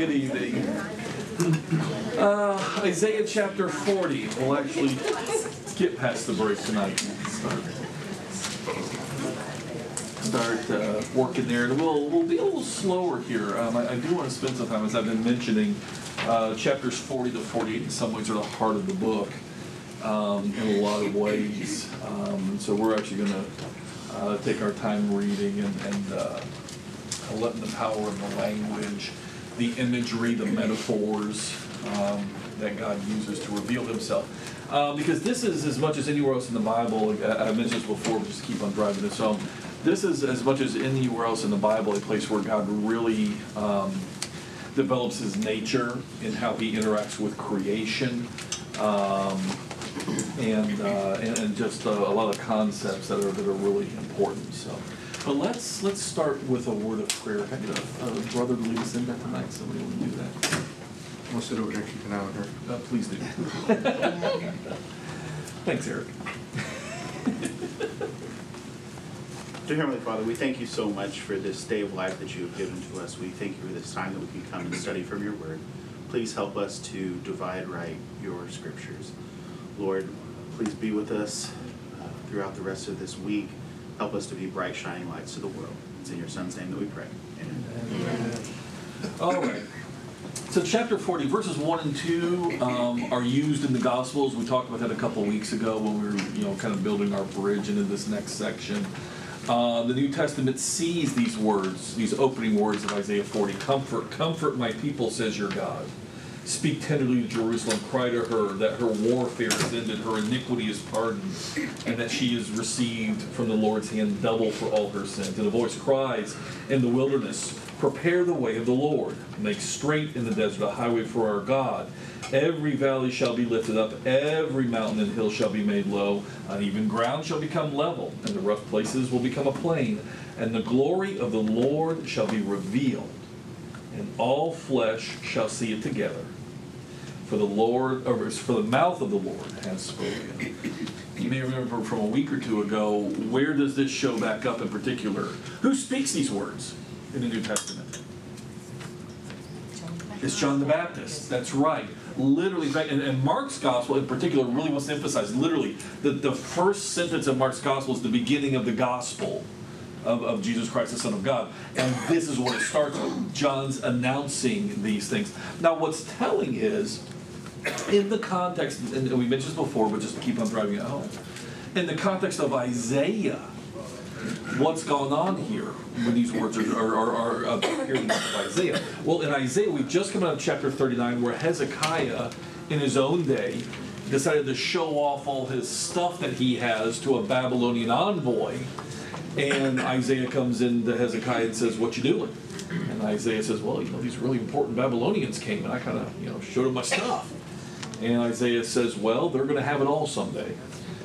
good evening. Isaiah chapter 40. We'll actually get past the break tonight. Start working there, and we'll be a little slower here. I do want to spend some time, as I've been mentioning, chapters 40 to 48 in some ways are the heart of the book in a lot of ways. And so we're actually going to take our time reading and letting the power of the language, the imagery, the metaphors that God uses to reveal himself. Because this is, as much as anywhere else in the Bible, I mentioned this before, but just keep on driving this home. This is, as much as anywhere else in the Bible, a place where God really develops his nature and how he interacts with creation, and just a lot of concepts that are really important. So, but let's start with a word of prayer. Can I get a brother to lead us in that tonight? Somebody will do that. We'll sit over there and keep an eye on her. Please do. Thanks, Eric. Dear Heavenly Father, we thank you so much for this day of life that you have given to us. We thank you for this time that we can come and study from your word. Please help us to divide right your scriptures. Lord, please be with us throughout the rest of this week. Help us to be bright, shining lights to the world. It's in your Son's name that we pray. Amen. All right. So chapter 40, verses 1 and 2 are used in the Gospels. We talked about that a couple weeks ago when we were, kind of building our bridge into this next section. The New Testament sees these words, these opening words of Isaiah 40. Comfort, comfort my people, says your God. Speak tenderly to Jerusalem. Cry to her that her warfare is ended, her iniquity is pardoned, and that she is received from the Lord's hand double for all her sins. And a voice cries in the wilderness, prepare the way of the Lord. Make straight in the desert a highway for our God. Every valley shall be lifted up, every mountain and hill shall be made low, uneven ground shall become level, and the rough places will become a plain, and the glory of the Lord shall be revealed, and all flesh shall see it together. For the mouth of the Lord has spoken. You may remember from a week or two ago, where does this show back up in particular? Who speaks these words in the New Testament? It's John the Baptist. That's right. Literally, and Mark's gospel in particular really wants to emphasize, literally, that the first sentence of Mark's gospel is the beginning of the gospel of Jesus Christ, the Son of God. And this is what it starts with. John's announcing these things. Now, what's telling is, in the context, and we mentioned this before, but just keep on driving it home, in the context of Isaiah, what's going on here when these words are appearing in the book of Isaiah? Well, in Isaiah, we've just come out of chapter 39, where Hezekiah, in his own day, decided to show off all his stuff that he has to a Babylonian envoy. And Isaiah comes into Hezekiah and says, what you doing? And Isaiah says, well, these really important Babylonians came, and I kind of, showed them my stuff. And Isaiah says, well, they're going to have it all someday.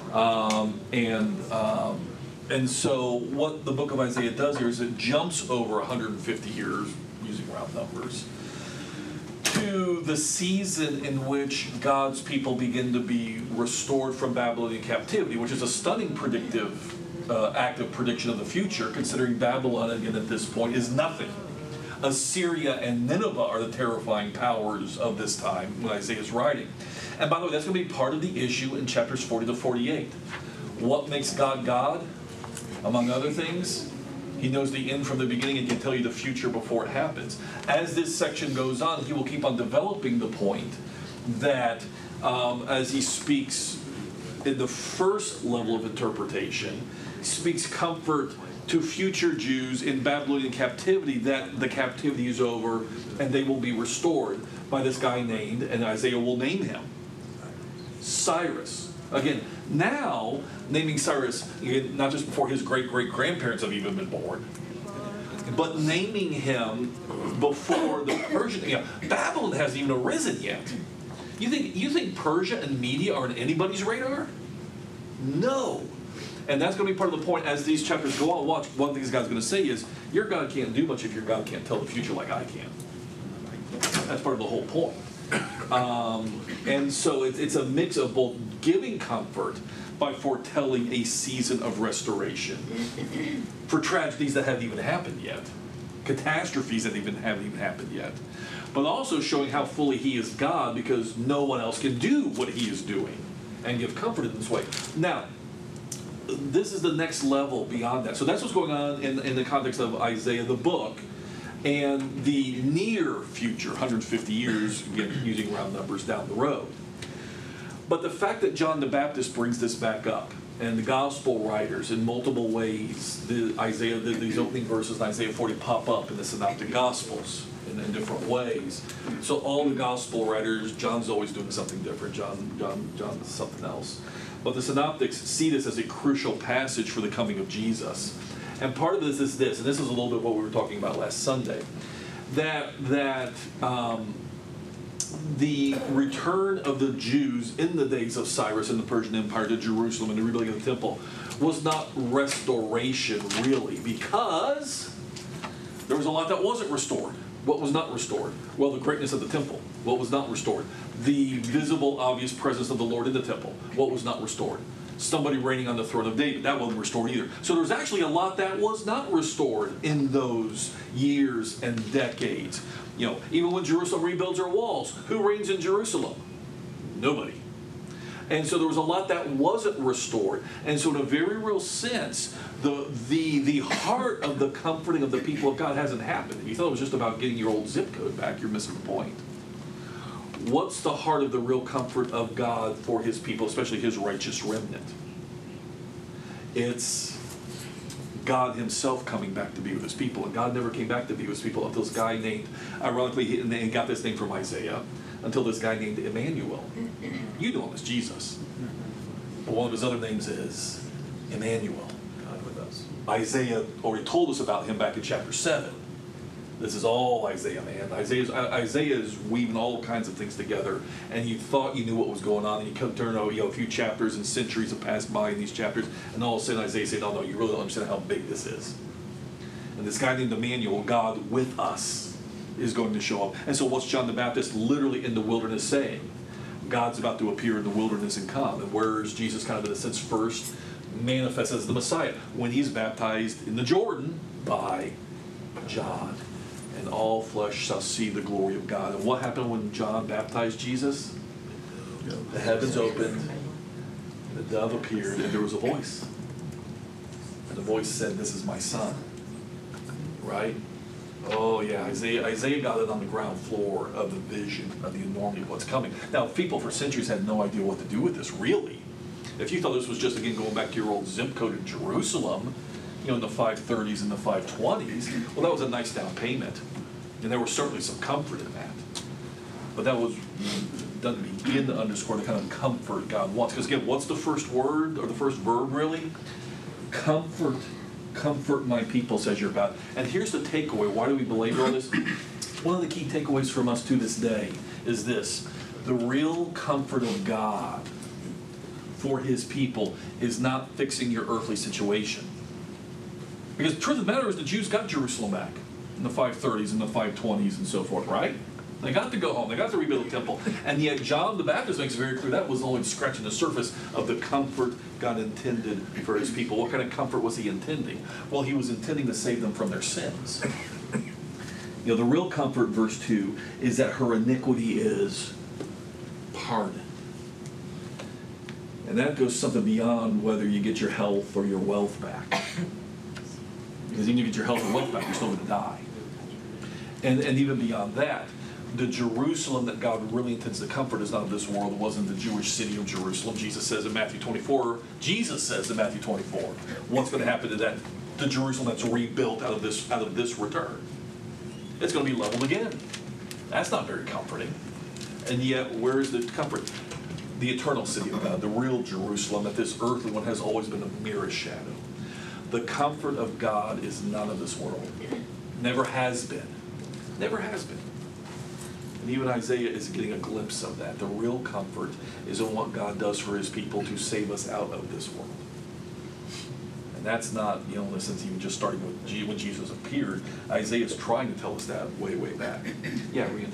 And so what the book of Isaiah does here is it jumps over 150 years, using round numbers, to the season in which God's people begin to be restored from Babylonian captivity, which is a stunning predictive act of prediction of the future, considering Babylon, again, at this point, is nothing. Assyria and Nineveh are the terrifying powers of this time when Isaiah is writing. And by the way, that's going to be part of the issue in chapters 40 to 48. What makes God God? Among other things, he knows the end from the beginning and can tell you the future before it happens. As this section goes on, he will keep on developing the point that as he speaks in the first level of interpretation, speaks comfort to future Jews in Babylonian captivity, that the captivity is over and they will be restored by this guy named, and Isaiah will name him, Cyrus. Again, now naming Cyrus, not just before his great-great-grandparents have even been born, but naming him before the Persian. Babylon hasn't even arisen yet. You think Persia and Media are on anybody's radar? No. And that's going to be part of the point as these chapters go on. Watch, one thing this guy's going to say is, your God can't do much if your God can't tell the future like I can. That's part of the whole point. And so it's a mix of both giving comfort by foretelling a season of restoration for tragedies that haven't even happened yet. catastrophes that haven't even happened yet, but also showing how fully he is God, because no one else can do what he is doing and give comfort in this way. Now, this is the next level beyond that. So that's what's going on in the context of Isaiah, the book, and the near future, 150 years, again, using round numbers, down the road. But the fact that John the Baptist brings this back up, and the gospel writers in multiple ways, these opening verses in Isaiah 40 pop up in the synoptic gospels in different ways. So all the gospel writers, John's always doing something different. John's something else. But the synoptics see this as a crucial passage for the coming of Jesus. And part of this is this, and this is a little bit what we were talking about last Sunday, that the return of the Jews in the days of Cyrus and the Persian Empire to Jerusalem and the rebuilding of the temple was not restoration, really, because there was a lot that wasn't restored. What was not restored? Well, the greatness of the temple. What was not restored? The visible, obvious presence of the Lord in the temple. What was not restored? Somebody reigning on the throne of David. That wasn't restored either. So there was actually a lot that was not restored in those years and decades. You know, even when Jerusalem rebuilds her walls, who reigns in Jerusalem? Nobody. And so there was a lot that wasn't restored. And so in a very real sense, the heart of the comforting of the people of God hasn't happened. If you thought it was just about getting your old zip code back, you're missing the point. What's the heart of the real comfort of God for his people, especially his righteous remnant? It's God himself coming back to be with his people. And God never came back to be with his people until this guy named, ironically, he got this name from Isaiah, until this guy named Emmanuel. You know him as Jesus. But one of his other names is Emmanuel. God with us. Isaiah already told us about him back in chapter 7. This is all Isaiah, man. Isaiah is weaving all kinds of things together, and you thought you knew what was going on, and you come turn out, a few chapters and centuries have passed by in these chapters, and all of a sudden Isaiah said, no, you really don't understand how big this is. And this guy named Emmanuel, God with us, is going to show up. And so what's John the Baptist literally in the wilderness saying? God's about to appear in the wilderness and come. And where is Jesus kind of in a sense first manifest as the Messiah? When he's baptized in the Jordan by John. And all flesh shall see the glory of God. And what happened when John baptized Jesus? The heavens opened, the dove appeared, and there was a voice. And the voice said, "This is my son." Right? Oh yeah, Isaiah got it on the ground floor of the vision of the enormity of what's coming. Now, people for centuries had no idea what to do with this, really. If you thought this was just, again, going back to your old zip code in Jerusalem, in the 530s and the 520s, well, that was a nice down payment. And there was certainly some comfort in that. But that doesn't begin to underscore the kind of comfort God wants. Because again, what's the first word, or the first verb, really? Comfort. Comfort my people, says your God. And here's the takeaway. Why do we belabor all this? One of the key takeaways from us to this day is this. The real comfort of God for his people is not fixing your earthly situation. Because the truth of the matter is the Jews got Jerusalem back in the 530s and the 520s and so forth, right? They got to go home. They got to rebuild the temple. And yet John the Baptist makes it very clear that was only scratching the surface of the comfort God intended for his people. What kind of comfort was he intending? Well, he was intending to save them from their sins. The real comfort, verse 2, is that her iniquity is pardoned. And that goes something beyond whether you get your health or your wealth back. Because even if you get your health and wealth back, you're still going to die. And even beyond that, the Jerusalem that God really intends to comfort is not of this world. It wasn't the Jewish city of Jerusalem. Jesus says in Matthew 24, what's going to happen to that? The Jerusalem that's rebuilt out of this return. It's going to be leveled again. That's not very comforting. And yet, where is the comfort? The eternal city of God, the real Jerusalem, that this earthly one has always been a mere shadow. The comfort of God is none of this world. Never has been. Never has been. And even Isaiah is getting a glimpse of that. The real comfort is in what God does for his people to save us out of this world. And that's not, in a sense, even just starting with when Jesus appeared. Isaiah is trying to tell us that way, way back. Yeah, Randy.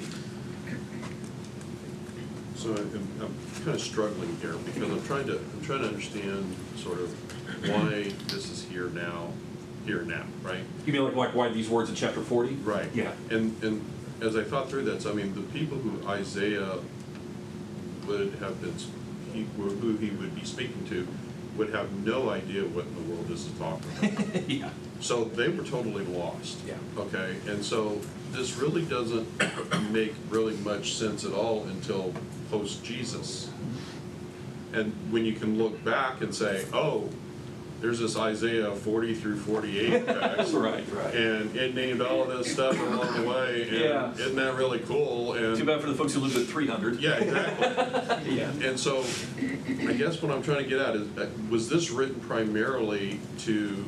So I'm kind of struggling here because I'm trying to understand sort of why this is here now here now, right? You mean like why these words in chapter 40? Right. Yeah. And as I thought through that, so I mean, the people who Isaiah would have been, who he would be speaking to, would have no idea what in the world this is talking about. Yeah. So they were totally lost. Yeah. Okay, and so this really doesn't make really much sense at all until post-Jesus. And when you can look back and say, oh, there's this Isaiah 40 through 48 text. Right. And it named all of this stuff along the way, and Yeah. isn't that really cool? And Too bad for the folks who lived at 300. yeah, exactly. Yeah. And so, I guess what I'm trying to get at is, was this written primarily to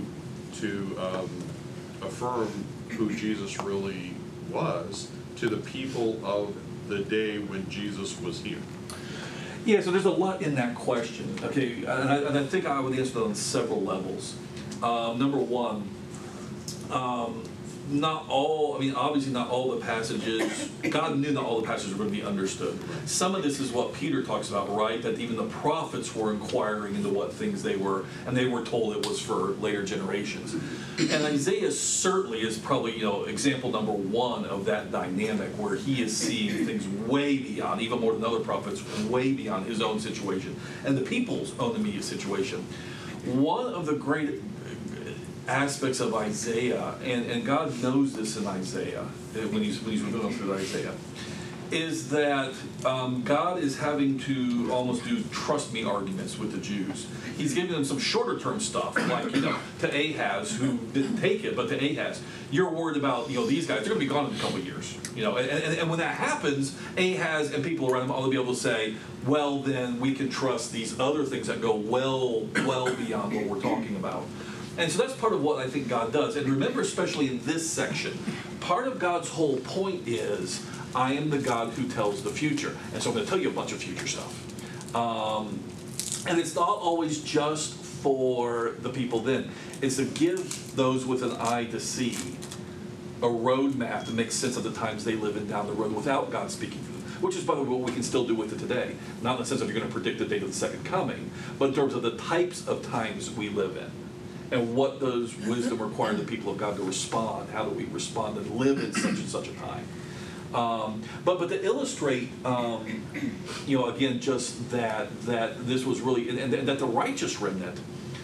affirm who Jesus really was to the people of the day when Jesus was here? Yeah, so there's a lot in that question. Okay, and I think I would answer that on several levels. Number one, obviously not all the passages, God knew not all the passages were going to be understood. Some of this is what Peter talks about, right? That even the prophets were inquiring into what things they were, and they were told it was for later generations. And Isaiah certainly is probably, example number one of that dynamic where he is seeing things way beyond, even more than other prophets, way beyond his own situation and the people's own immediate situation. One of the great aspects of Isaiah, and God knows this in Isaiah, when he's going through Isaiah, is that God is having to almost do trust me arguments with the Jews. He's giving them some shorter term stuff, like, to Ahaz, who didn't take it, but to Ahaz, you're worried about, these guys, they're going to be gone in a couple of years. And when that happens, Ahaz and people around him ought to be able to say, well, then we can trust these other things that go well beyond what we're talking about. And so that's part of what I think God does. And remember, especially in this section, part of God's whole point is, I am the God who tells the future. And so I'm going to tell you a bunch of future stuff. And it's not always just for the people then. It's to give those with an eye to see a roadmap that makes sense of the times they live in down the road without God speaking to them. Which is, by the way, what we can still do with it today. Not in the sense of you're going to predict the date of the second coming, but in terms of the types of times we live in. And what does wisdom require the people of God to respond? How do we respond and live in such and such a time? But to illustrate, again, just that this was really, and that the righteous remnant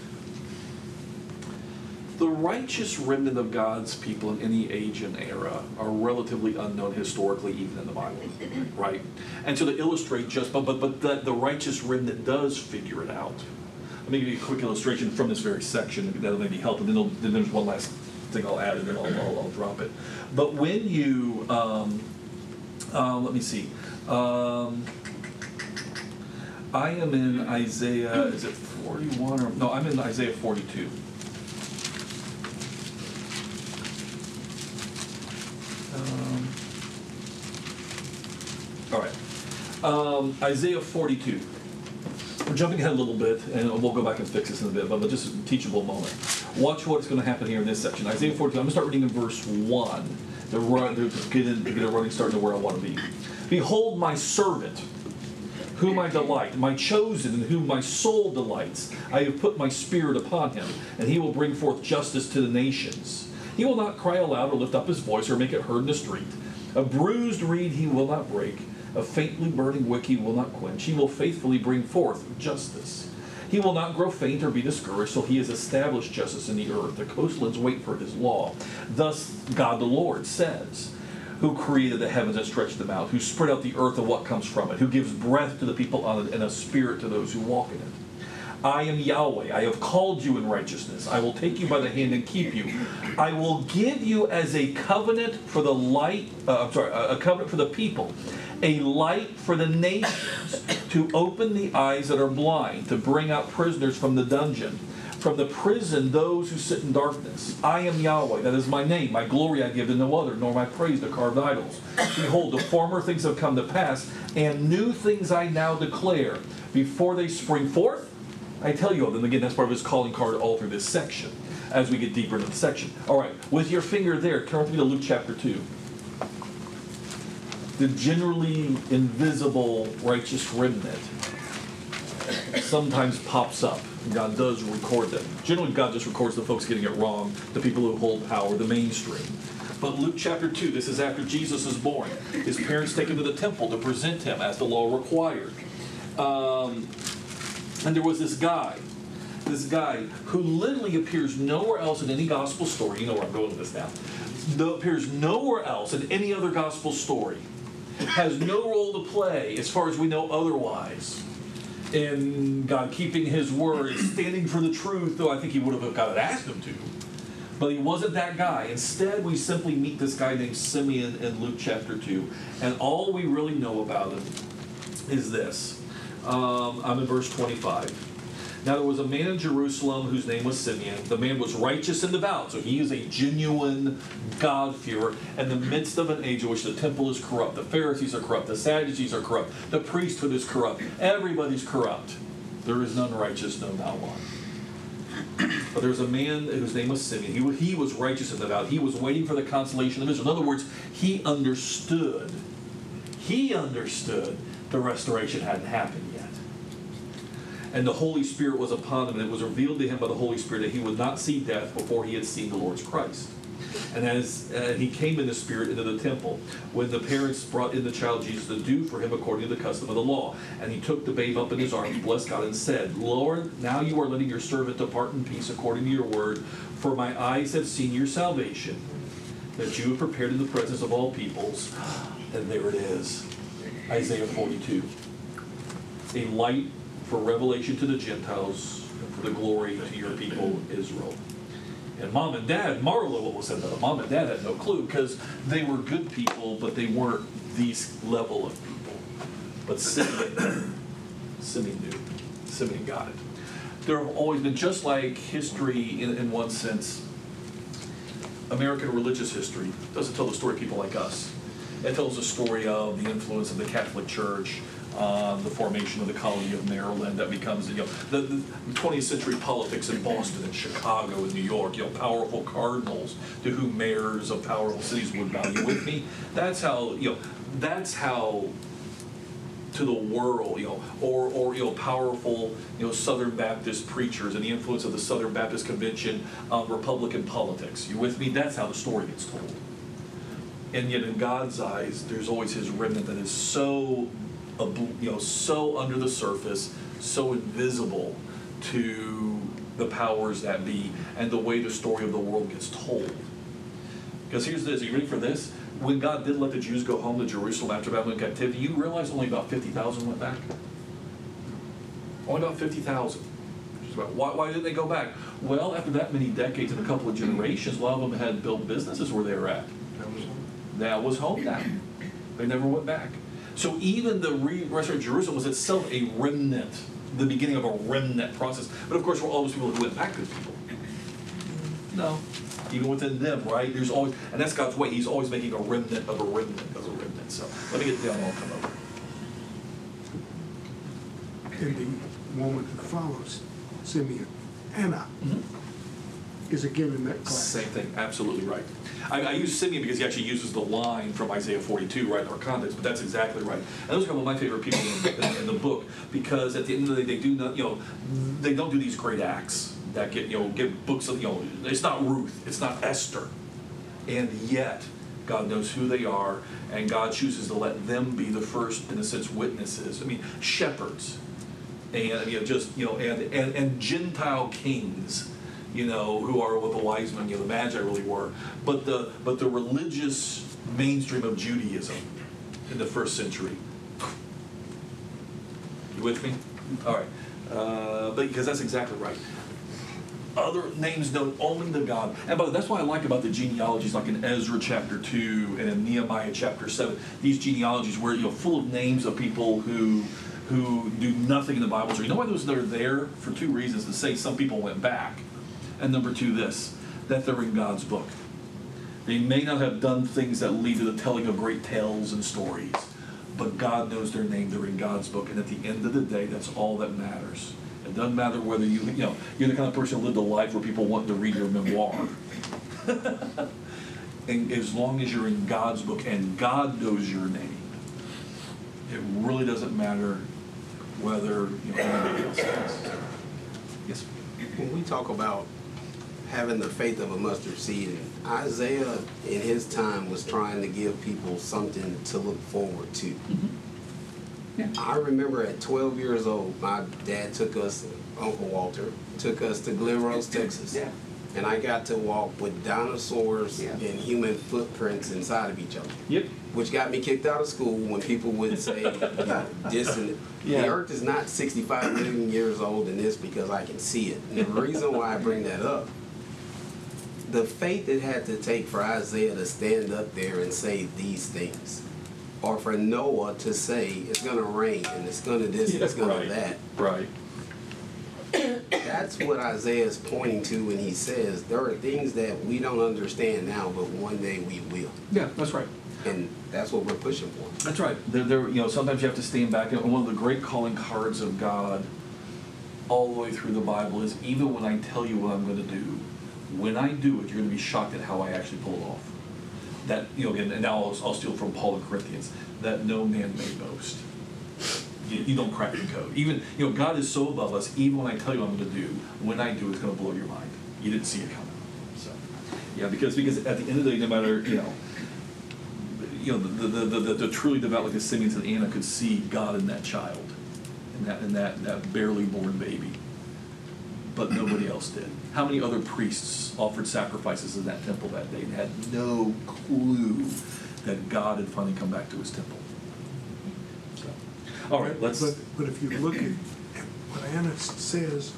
of God's people in any age and era are relatively unknown historically, even in the Bible, right? And so to illustrate but that the righteous remnant does figure it out. Let me give you a quick illustration from this very section. That'll maybe help, and then there's one last thing I'll add, and then I'll drop it. But when you, let me see. I am in Isaiah, is it 41 or, no, I'm in Isaiah 42. All right. Isaiah 42. We're jumping ahead a little bit, and we'll go back and fix this in a bit, but just a teachable moment. Watch what's going to happen here in this section. Isaiah 42, I'm going to start reading in verse 1 to get a running start to where I want to be. Behold my servant, whom I delight, my chosen, in whom my soul delights. I have put my spirit upon him, and he will bring forth justice to the nations. He will not cry aloud or lift up his voice or make it heard in the street. A bruised reed he will not break. A faintly burning wick he will not quench. He will faithfully bring forth justice. He will not grow faint or be discouraged till he has established justice in the earth. The coastlands wait for his law. Thus God the Lord says, who created the heavens and stretched them out, who spread out the earth and what comes from it, who gives breath to the people on it and a spirit to those who walk in it. I am Yahweh. I have called you in righteousness. I will take you by the hand and keep you. I will give you as a covenant for the a covenant for the people, a light for the nations, to open the eyes that are blind, to bring out prisoners from the dungeon, from the prison those who sit in darkness. I am Yahweh, that is my name. My glory I give to no other, nor my praise to carved idols. Behold, the former things have come to pass, and new things I now declare. Before they spring forth, I tell you of them. Again, that's part of his calling card all through this section, as we get deeper into the section. All right, with your finger there, turn with me to Luke chapter 2. The generally invisible righteous remnant sometimes pops up. God does record them. Generally, God just records the folks getting it wrong, the people who hold power, the mainstream. But Luke chapter 2, this is after Jesus is born. His parents take him to the temple to present him as the law required. And there was this guy who literally appears nowhere else in any gospel story. You know where I'm going with this now. Appears nowhere else in any other gospel story. Has no role to play, as far as we know otherwise, in God keeping his word, standing for the truth, though I think he would have God had asked him to. But he wasn't that guy. Instead, we simply meet this guy named Simeon in Luke chapter 2. And all we really know about him is this. I'm in verse 25. Now there was a man in Jerusalem whose name was Simeon. The man was righteous and devout, so he is a genuine God-fearer in the midst of an age in which the temple is corrupt, the Pharisees are corrupt, the Sadducees are corrupt, the priesthood is corrupt, everybody's corrupt. There is none righteous, no, not one. But there was a man whose name was Simeon. He was righteous and devout. He was waiting for the consolation of Israel. In other words, he understood the restoration hadn't happened yet. And the Holy Spirit was upon him, and it was revealed to him by the Holy Spirit that he would not see death before he had seen the Lord's Christ. And as he came in the Spirit into the temple, when the parents brought in the child Jesus to do for him according to the custom of the law, and he took the babe up in his arms, blessed God, and said, Lord, now you are letting your servant depart in peace according to your word, for my eyes have seen your salvation, that you have prepared in the presence of all peoples. And there it is, Isaiah 42. A light for revelation to the Gentiles, and for the glory to your people, Israel. And Mom and Dad, Marla was said that. Mom and Dad had no clue, because they were good people, but they weren't these level of people. But Simeon knew. Simeon got it. There have always been, just like history in one sense, American religious history doesn't tell the story of people like us. It tells the story of the influence of the Catholic Church, the formation of the colony of Maryland that becomes, the 20th century politics in Boston and Chicago and New York, powerful cardinals to whom mayors of powerful cities would value with me. That's how to the world, or powerful, Southern Baptist preachers and the influence of the Southern Baptist Convention on Republican politics. You with me? That's how the story gets told. And yet in God's eyes, there's always his remnant that is so under the surface, so invisible to the powers that be, and the way the story of the world gets told. Because here's this, are you ready for this? When God did let the Jews go home to Jerusalem after Babylon captivity, you realize only about 50,000 went back? Only about 50,000. Why didn't they go back? Well, after that many decades and a couple of generations, a lot of them had built businesses where they were at. That was home now. They never went back. So even the restoration of Jerusalem was itself a remnant, the beginning of a remnant process. But of course, were all those people who went back good people? No. Even within them, right? There's always, and that's God's way. He's always making a remnant of a remnant of a remnant. So let me get down and I'll come over. In the woman who follows Simeon, Anna, is again in that class. Same thing, absolutely right. I use Simeon because he actually uses the line from Isaiah 42, right, in our context, but that's exactly right. And those are a couple of my favorite people in the book, because at the end of the day, they do not, they don't do these great acts that get books of, it's not Ruth, it's not Esther. And yet, God knows who they are, and God chooses to let them be the first, in a sense, witnesses. I mean, shepherds, and and Gentile kings, who are what the wise men, the Magi really were, but the religious mainstream of Judaism in the first century. You with me? All right, but because that's exactly right. Other names known only to God, and that's why I like about the genealogies, like in Ezra chapter 2 and in Nehemiah chapter 7. These genealogies where full of names of people who do nothing in the Bible. So you know why those are there? For two reasons: to say some people went back, and number two, that they're in God's book. They may not have done things that lead to the telling of great tales and stories, but God knows their name. They're in God's book, and at the end of the day, that's all that matters. It doesn't matter whether you're the kind of person who lived a life where people want to read your memoir. And as long as you're in God's book and God knows your name, it really doesn't matter whether anybody else does. Yes. When we talk about having the faith of a mustard seed, and Isaiah in his time was trying to give people something to look forward to. Mm-hmm. Yeah. I remember at 12 years old, my dad took us, Uncle Walter, took us to Glen Rose, Texas. Yeah. And I got to walk with dinosaurs Yeah. and human footprints inside of each other. Yep. Which got me kicked out of school when people would say, this and Yeah. the earth is not 65 million years old in this because I can see it. And the reason why I bring that up, the faith it had to take for Isaiah to stand up there and say these things, or for Noah to say it's going to rain and it's going to this and it's going to that. Right. That's what Isaiah is pointing to when he says there are things that we don't understand now, but one day we will. Yeah, that's right. And that's what we're pushing for. That's right. There, sometimes you have to stand back. And one of the great calling cards of God all the way through the Bible is, even when I tell you what I'm going to do, when I do it, you're going to be shocked at how I actually pull it off. That, again, and now I'll steal from Paul in Corinthians, that no man may boast. You don't crack the code. Even, God is so above us, even when I tell you what I'm going to do, when I do, it's going to blow your mind. You didn't see it coming. So, yeah, because at the end of the day, no matter, the truly devout, like the Simeons and Anna, could see God in that child, in that barely born baby. But nobody else did. How many other priests offered sacrifices in that temple that day and had no clue that God had finally come back to his temple? So, all right, let's... But if you look at what Anna says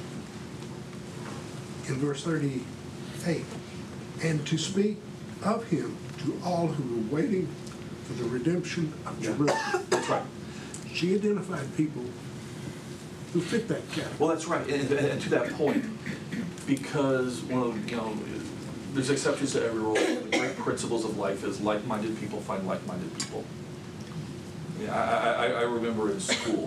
in verse 38, and to speak of him to all who were waiting for the redemption of Jerusalem. That's right. She identified people who fit that category. Well, that's right, and to that point, because one of there's exceptions to every rule. The great principles of life is like-minded people find like-minded people. Yeah, I remember in school,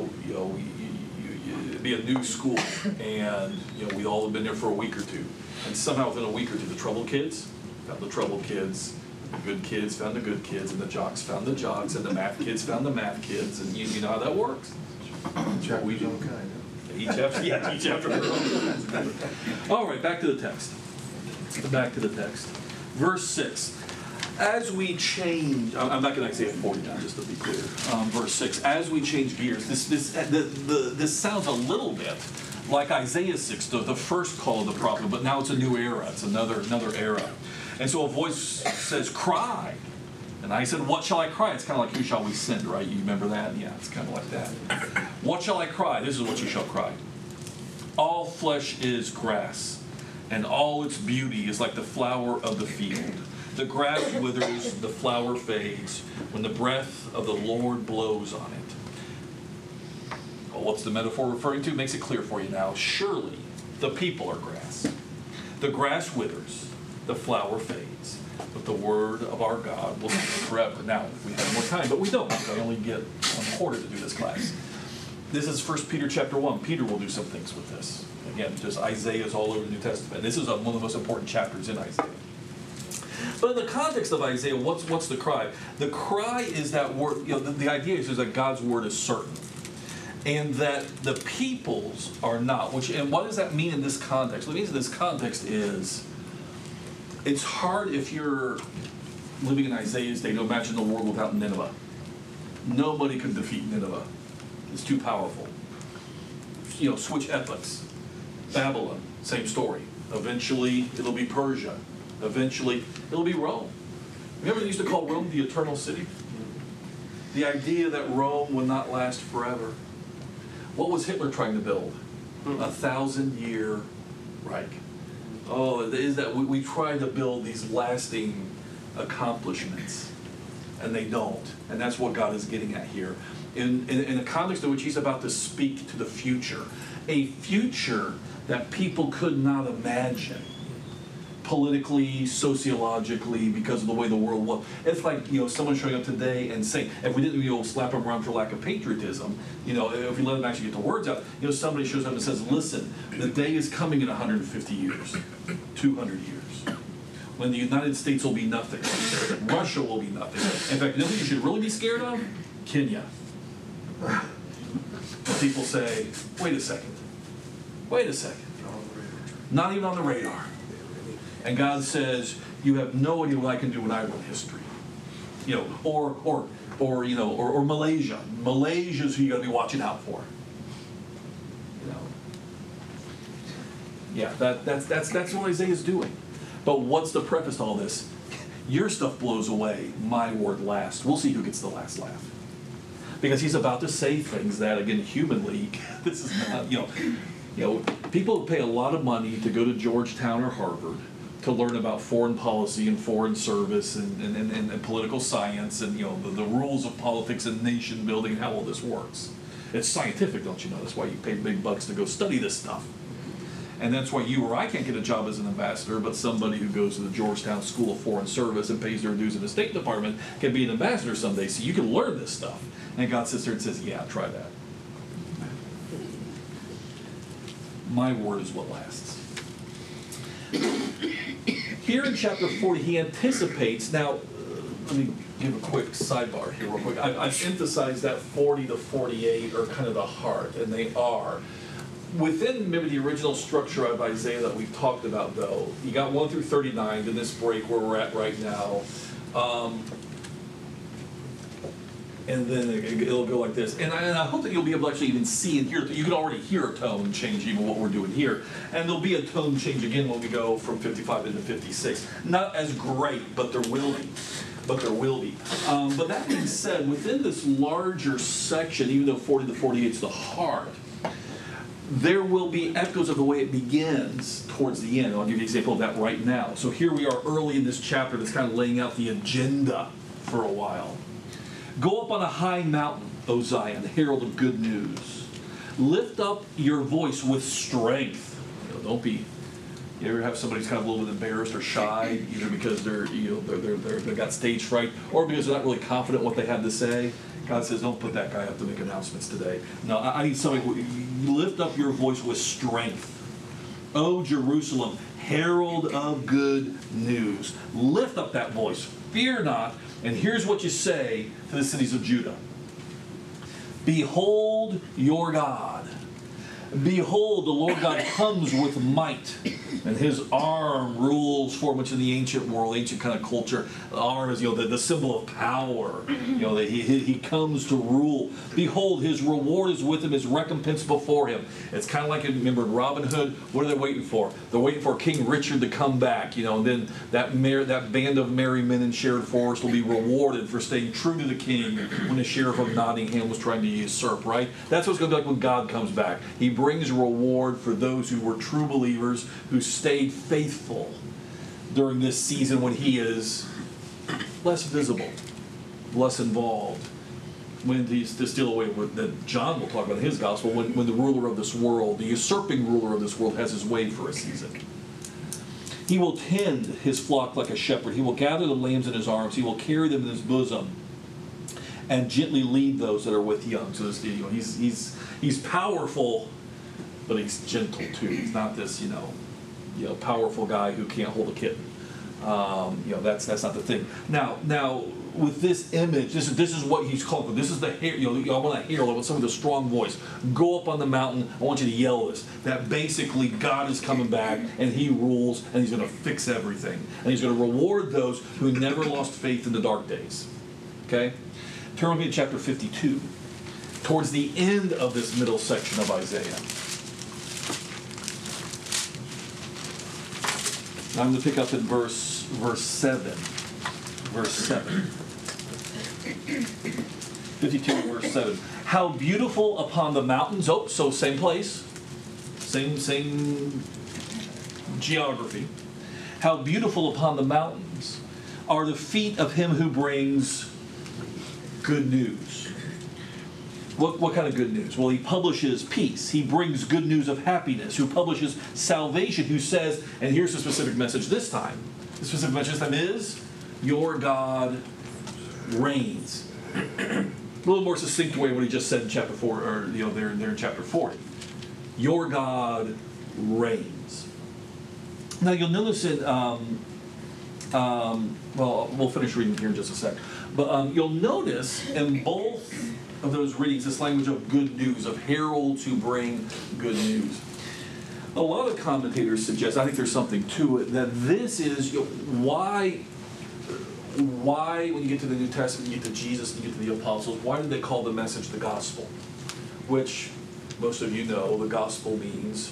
it'd be a new school, and we'd all have been there for a week or two, and somehow within a week or two, the troubled kids found the troubled kids, the good kids found the good kids, and the jocks found the jocks, and the math kids found the math kids, and you know how that works. That's what we do. Each after their own kind. All right, back to the text. Back to the text. Verse 6. As we change, I'm back in Isaiah 40 now, just to be clear. Verse 6. As we change gears, this sounds a little bit like Isaiah 6, the first call of the prophet, but now it's a new era. It's another era. And so a voice says, "Cry." And I said, "What shall I cry?" It's kind of like, "Who shall we send?" Right? You remember that? Yeah, it's kind of like that. "What shall I cry?" This is what you shall cry. "All flesh is grass, and all its beauty is like the flower of the field. The grass withers, the flower fades, when the breath of the Lord blows on it." Well, what's the metaphor referring to? Makes it clear for you now. Surely the people are grass. The grass withers, the flower fades, but the word of our God will stand forever. Now, if we had more time, but we don't. I only get 1/4 to do this class. This is 1 Peter chapter 1. Peter will do some things with this. Again, just Isaiah is all over the New Testament. This is one of the most important chapters in Isaiah. But in the context of Isaiah, what's the cry? The cry is that word, the idea is that God's word is certain. And that the peoples are not. And what does that mean in this context? What it means in this context is, it's hard if you're living in Isaiah's day to imagine the world without Nineveh. Nobody could defeat Nineveh. It's too powerful. Switch epochs. Babylon, same story. Eventually, it'll be Persia. Eventually, it'll be Rome. Remember they used to call Rome the eternal city? The idea that Rome would not last forever. What was Hitler trying to build? 1,000-year Reich. Oh, is that we try to build these lasting accomplishments, and they don't. And that's what God is getting at here. In the context in which he's about to speak to the future, a future that people could not imagine politically, sociologically, because of the way the world was. It's like, someone showing up today and saying, if we didn't, slap them around for lack of patriotism, if we let them actually get the words out, somebody shows up and says, "Listen, the day is coming in 150 years, 200 years, when the United States will be nothing. Russia will be nothing. In fact, you know what you should really be scared of? Kenya. people say, wait a second. Not even on the radar. And God says, you have no idea what I can do when I run history. You know, or Malaysia. Malaysia's who you got to be watching out for. You know. Yeah, that's what Isaiah's doing. But what's the preface to all this? Your stuff blows away. My word lasts. We'll see who gets the last laugh. Because he's about to say things that, again, humanly, this is not, you know, people pay a lot of money to go to Georgetown or Harvard to learn about foreign policy and foreign service and political science and, you know, the rules of politics and nation building and how all this works. It's scientific, don't you know? That's why you pay big bucks to go study this stuff. And that's why you or I can't get a job as an ambassador, but somebody who goes to the Georgetown School of Foreign Service and pays their dues in the State Department can be an ambassador someday, so you can learn this stuff. And God sits there and says, yeah, try that. My word is what lasts. Here in chapter 40, he anticipates, now, let me give a quick sidebar here real quick. I've emphasized that 40 to 48 are kind of the heart, and they are. Within maybe the original structure of Isaiah that we've talked about, though, you got 1 through 39 in this break where we're at right now. And then it'll go like this. And I hope that you'll be able to actually even see and hear. You can already hear a tone change, even what we're doing here. And there'll be a tone change again when we go from 55 into 56. Not as great, but there will be. But that being said, within this larger section, even though 40 to 48 is the heart, there will be echoes of the way it begins towards the end. I'll give you an example of that right now. So here we are early in this chapter that's kind of laying out the agenda for a while. Go up on a high mountain, O Zion, herald of good news. Lift up your voice with strength. You know, don't be. You ever have somebody who's kind of a little bit embarrassed or shy, either because they've got stage fright, or because they're not really confident what they have to say? God says, don't put that guy up to make announcements today. No, I need somebody who lift up your voice with strength. O Jerusalem, herald of good news. Lift up that voice. Fear not. And here's what you say to the cities of Judah. Behold your God. Behold, the Lord God comes with might, and his arm rules for much in the ancient world, ancient kind of culture. The arm is, the symbol of power. That he comes to rule. Behold, his reward is with him, his recompense before him. It's kind of like, remember Robin Hood. What are they waiting for? They're waiting for King Richard to come back. And then that band of merry men in shared forest will be rewarded for staying true to the king when the sheriff of Nottingham was trying to usurp. Right? That's what it's going to be like when God comes back. He brings reward for those who were true believers, who stayed faithful during this season when he is less visible, less involved. When he's to steal away that John will talk about in his gospel, when the ruler of this world, the usurping ruler of this world, has his way for a season. He will tend his flock like a shepherd. He will gather the lambs in his arms. He will carry them in his bosom and gently lead those that are with young. So he's powerful, but he's gentle too. He's not this, powerful guy who can't hold a kitten. That's not the thing. Now with this image, this is what he's called for. This is the hair. I want a herald. I want someone with a strong voice. Go up on the mountain. I want you to yell this. That basically God is coming back and he rules and he's going to fix everything and he's going to reward those who never lost faith in the dark days. Okay, turn with me to chapter 52, towards the end of this middle section of Isaiah. I'm going to pick up in verse 7. Verse 7. 52, verse 7. How beautiful upon the mountains. Oh, so same place. Same geography. How beautiful upon the mountains are the feet of him who brings good news. What kind of good news? Well, he publishes peace. He brings good news of happiness. Who publishes salvation. Who says, and here's the specific message this time. The specific message this time is, your God reigns. A little more succinct way what he just said in chapter 4, or there in chapter 40. Your God reigns. Now you'll notice it. We'll finish reading here in just a sec. But you'll notice in both of those readings, this language of good news, of heralds who bring good news. A lot of commentators suggest, I think there's something to it, that this is why when you get to the New Testament, you get to Jesus, and you get to the apostles, why did they call the message the gospel? Which most of you know the gospel means.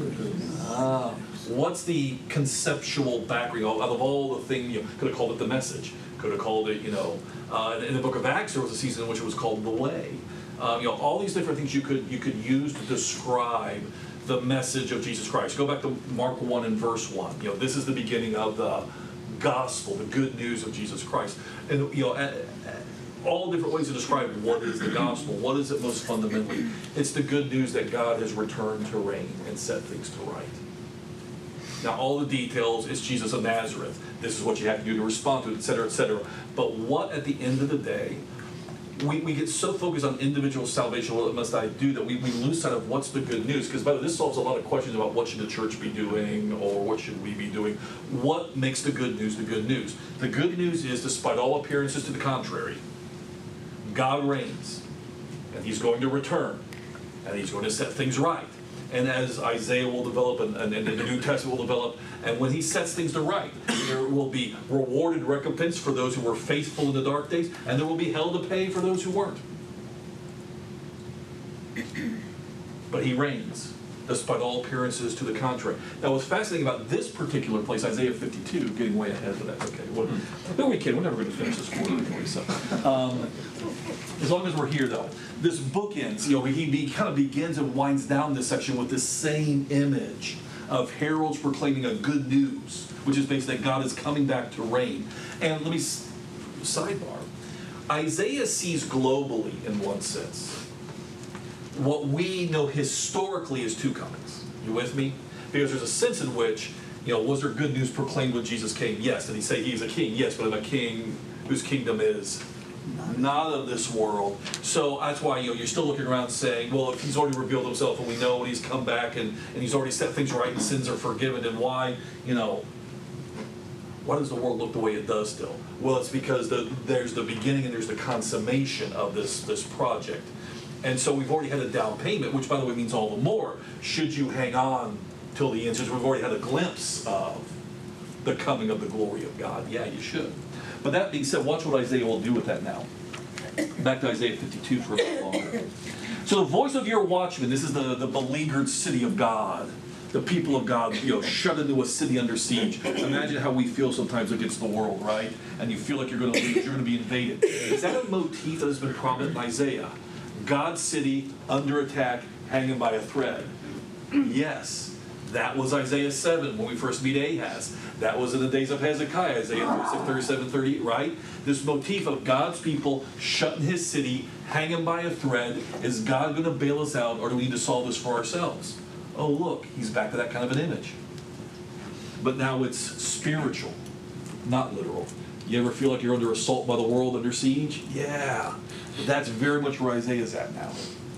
What's the conceptual background out of all the things? Could have called it the message. Could have called it, in the book of Acts there was a season in which it was called the way. All these different things you could use to describe the message of Jesus Christ. Go back to Mark 1 and verse 1. This is the beginning of the gospel, the good news of Jesus Christ. And all different ways to describe what is the gospel. What is it most fundamentally? It's the good news that God has returned to reign and set things to right. Now, all the details, it's Jesus of Nazareth. This is what you have to do to respond to it, et cetera, et cetera. But what, at the end of the day, we get so focused on individual salvation, what must I do, that we lose sight of what's the good news. Because, by the way, this solves a lot of questions about what should the church be doing or what should we be doing. What makes the good news the good news? The good news is, despite all appearances to the contrary, God reigns, and he's going to return, and he's going to set things right. And as Isaiah will develop, and the New Testament will develop, and when he sets things to right, there will be reward and recompense for those who were faithful in the dark days, and there will be hell to pay for those who weren't. But he reigns, despite all appearances to the contrary. Now, what's fascinating about this particular place, Isaiah 52, getting way ahead of that, okay. No, we can. We're never going to finish this quarter anyway, so. As long as we're here, though, this book ends. He kind of begins and winds down this section with this same image of heralds proclaiming a good news, which is basically that God is coming back to reign. And let me sidebar. Isaiah sees globally, in one sense, what we know historically as two comings. You with me? Because there's a sense in which, was there good news proclaimed when Jesus came? Yes. Did he say he's a king? Yes, but I'm a king whose kingdom is not of this world. So that's why you're still looking around saying, well, if he's already revealed himself and we know when he's come back and he's already set things right and sins are forgiven, then why does the world look the way it does still? Well, it's because there's the beginning and there's the consummation of this project. And so we've already had a down payment, which, by the way, means all the more should you hang on till the end, since we've already had a glimpse of the coming of the glory of God. Yeah, you should. But that being said, watch what Isaiah will do with that now. Back to Isaiah 52 for a bit longer. So the voice of your watchman, this is the beleaguered city of God, the people of God, shut into a city under siege. Imagine how we feel sometimes against the world, right? And you feel like you're going to lose, you're going to be invaded. Is that a motif that has been prominent in Isaiah? God's city under attack, hanging by a thread. Yes. That was Isaiah 7 when we first meet Ahaz. That was in the days of Hezekiah, Isaiah 36, 37, 38, right? This motif of God's people shutting his city, hanging by a thread. Is God going to bail us out, or do we need to solve this for ourselves? Oh, look, he's back to that kind of an image. But now it's spiritual, not literal. You ever feel like you're under assault by the world, under siege? Yeah. That's very much where Isaiah's at now.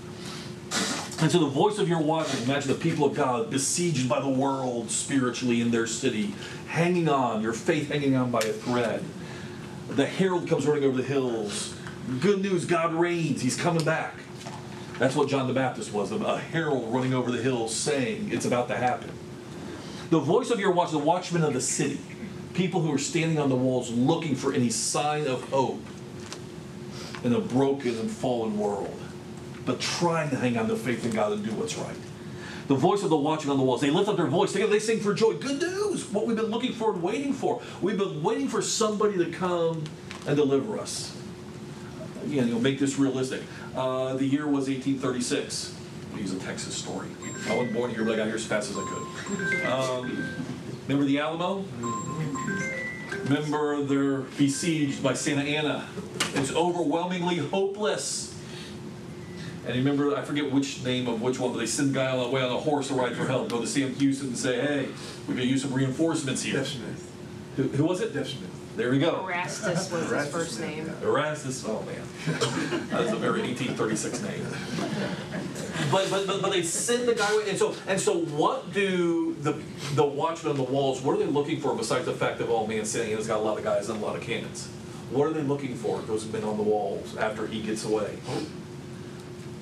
And so the voice of your watchman, imagine the people of God besieged by the world spiritually in their city, hanging on, your faith hanging on by a thread. The herald comes running over the hills. Good news, God reigns, he's coming back. That's what John the Baptist was, a herald running over the hills saying it's about to happen. The voice of your watchman, the watchmen of the city, people who are standing on the walls looking for any sign of hope in a broken and fallen world, but trying to hang on to faith in God and do what's right. The voice of the watchman on the walls. They lift up their voice. They sing for joy. Good news. What we've been looking for and waiting for. We've been waiting for somebody to come and deliver us. Again, make this realistic. The year was 1836. We'll use a Texas story. I wasn't born here, but I got here as fast as I could. Remember the Alamo? Remember they're besieged by Santa Anna. It's overwhelmingly hopeless. And remember, I forget which name of which one, but they send a guy away on a horse to ride for help. Go to Sam Houston and say, hey, we could use some reinforcements here. Deaf Smith. Who was it? Deaf Smith. There we go. Erastus was his first name. Erastus, oh man. That's a very 1836 name. But they send the guy away. And so what do the watchmen on the walls, what are they looking for besides the fact that, oh man, Santa Anna's got a lot of guys and a lot of cannons? What are they looking for, those men on the walls, after he gets away?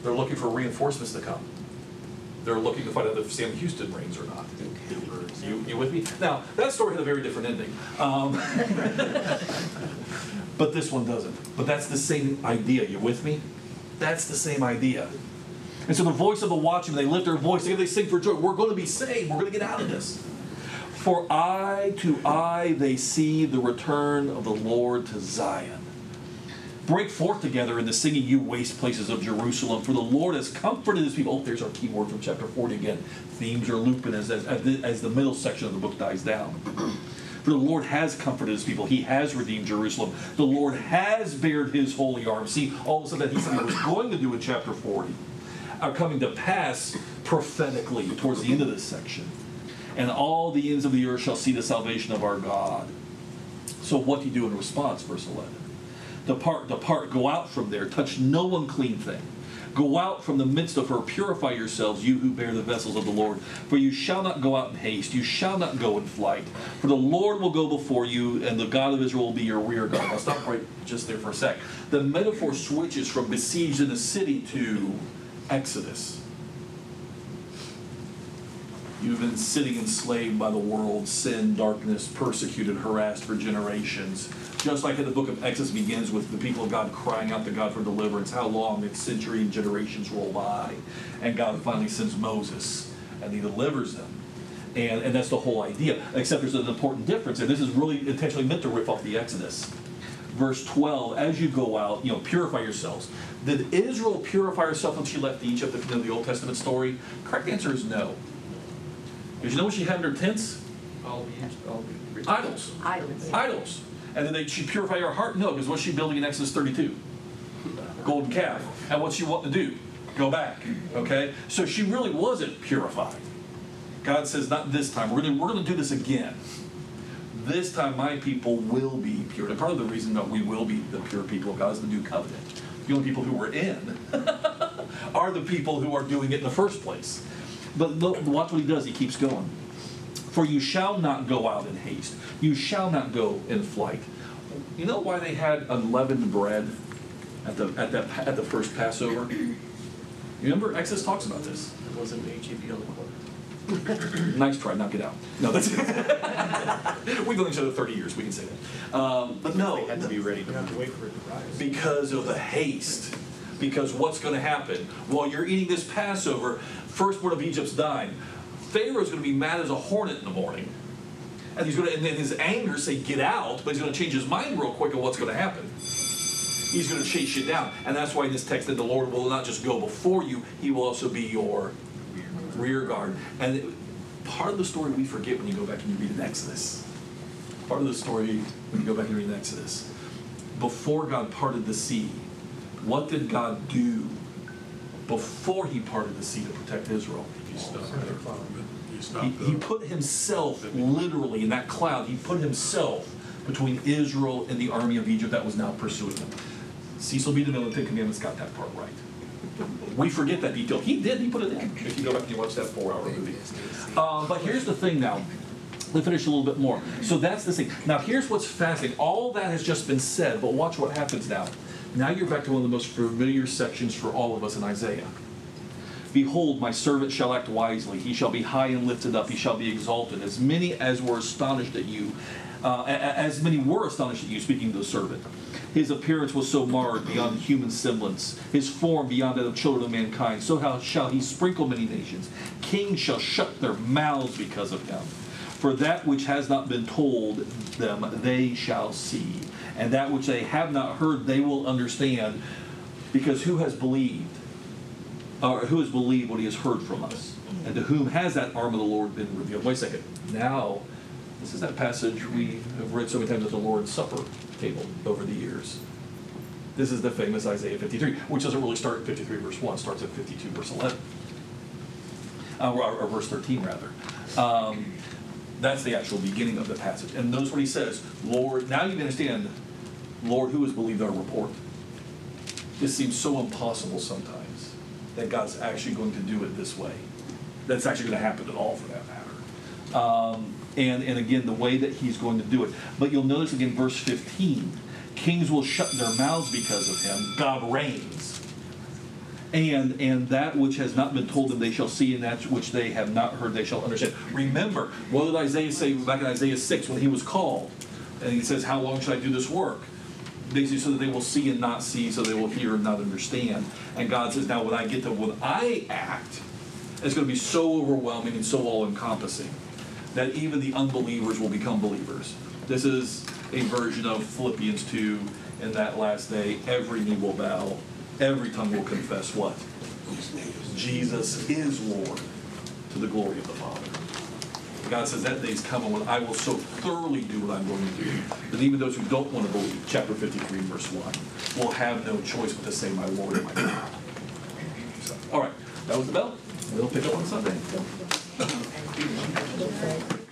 They're looking for reinforcements to come. They're looking to find out if Sam Houston reigns or not. You with me? Now, that story had a very different ending. But this one doesn't. But that's the same idea. You with me? That's the same idea. And so the voice of the watchman, they lift their voice, they sing for joy. We're going to be saved. We're going to get out of this. For eye to eye they see the return of the Lord to Zion. Break forth together in the singing, you waste places of Jerusalem, for the Lord has comforted his people. Oh, there's our key word from chapter 40 again. Themes are looping as the middle section of the book dies down. For the Lord has comforted his people. He has redeemed Jerusalem. The Lord has bared his holy arm. See, all of a sudden that he said he was going to do in chapter 40 are coming to pass prophetically towards the end of this section. And all the ends of the earth shall see the salvation of our God. So what do you do in response, verse 11? Depart, go out from there, touch no unclean thing. Go out from the midst of her, purify yourselves, you who bear the vessels of the Lord. For you shall not go out in haste, you shall not go in flight. For the Lord will go before you, and the God of Israel will be your rear guard. I'll stop right just there for a sec. The metaphor switches from besieged in a city to Exodus. You've been sitting enslaved by the world, sin, darkness, persecuted, harassed for generations. Just like in the book of Exodus begins with the people of God crying out to God for deliverance. How long? It's centuries and generations roll by. And God finally sends Moses, and he delivers them. And that's the whole idea. Except there's an important difference, and this is really intentionally meant to rip off the Exodus. Verse 12, as you go out, purify yourselves. Did Israel purify herself when she left Egypt, the Old Testament story? Correct answer is no. Because you know what she had in her tents? Idols. Idols. And then she'd purify her heart? No, because what's she building in Exodus 32? Golden calf. And what's she wanting to do? Go back. Okay? So she really wasn't purified. God says, not this time. We're going to do this again. This time my people will be pure. And part of the reason that we will be the pure people of God is the new covenant. The only people who we're in are the people who are doing it in the first place. But look, watch what he does. He keeps going. For you shall not go out in haste. You shall not go in flight. You know why they had unleavened bread at the first Passover? You remember Exodus talks about this. It wasn't HEB on the corner. Nice try, knock it out. No, that's we've known each other 30 years. We can say that. But no, They had to be ready You have to wait for it to rise. because of the haste. Because what's going to happen while you're eating this Passover? Firstborn of Egypt's dying. Pharaoh's going to be mad as a hornet in the morning. And he's going to, in his anger, say, get out, but he's going to change his mind real quick on what's going to happen. He's going to chase you down. And that's why in this text that the Lord will not just go before you, he will also be your rear guard. And part of the story we forget when you go back and you read in Exodus. Part of the story when you go back and read in Exodus. Before God parted the sea, what did God do before he parted the sea to protect Israel? He put himself literally in that cloud. He put himself between Israel and the army of Egypt that was now pursuing them. Cecil B. DeMille in the Ten Commandments got that part right. We forget that detail. He did. He put it in. If you go back and you watch that 4-hour movie. But here's the thing now. Let's finish a little bit more. So that's the thing. Now here's what's fascinating. All that has just been said, but watch what happens now. Now you're back to one of the most familiar sections for all of us in Isaiah. Behold, my servant shall act wisely. He shall be high and lifted up. He shall be exalted. As many as were astonished at you, speaking to the servant. His appearance was so marred beyond human semblance, his form beyond that of children of mankind. So how shall he sprinkle many nations? Kings shall shut their mouths because of him. For that which has not been told them, they shall see. And that which they have not heard, they will understand. Because who has believed? Or who has believed what he has heard from us? And to whom has that arm of the Lord been revealed? Wait a second. Now, this is that passage we have read so many times at the Lord's Supper table over the years. This is the famous Isaiah 53, which doesn't really start at 53 verse 1. It starts at 52 verse 11. Or verse 13, rather. That's the actual beginning of the passage. And notice what he says. Lord, now you understand, Lord, who has believed our report? This seems so impossible sometimes that God's actually going to do it this way. That's actually going to happen at all, for that matter. And again, the way that he's going to do it. But you'll notice again, verse 15, kings will shut their mouths because of him. God reigns. And that which has not been told them they shall see, and that which they have not heard they shall understand. Remember, what did Isaiah say back in Isaiah 6 when he was called? And he says, how long should I do this work? Basically, so that they will see and not see, so they will hear and not understand. And God says, now when I get to when I act, it's going to be so overwhelming and so all-encompassing that even the unbelievers will become believers. This is a version of Philippians 2. In that last day, every knee will bow, every tongue will confess what? Jesus is Lord, to the glory of the Father. God says that day's coming when I will so thoroughly do what I'm going to do that even those who don't want to believe, chapter 53, verse 1, will have no choice but to say, my Lord and my God. So, all right, that was the bell. We'll pick up on Sunday.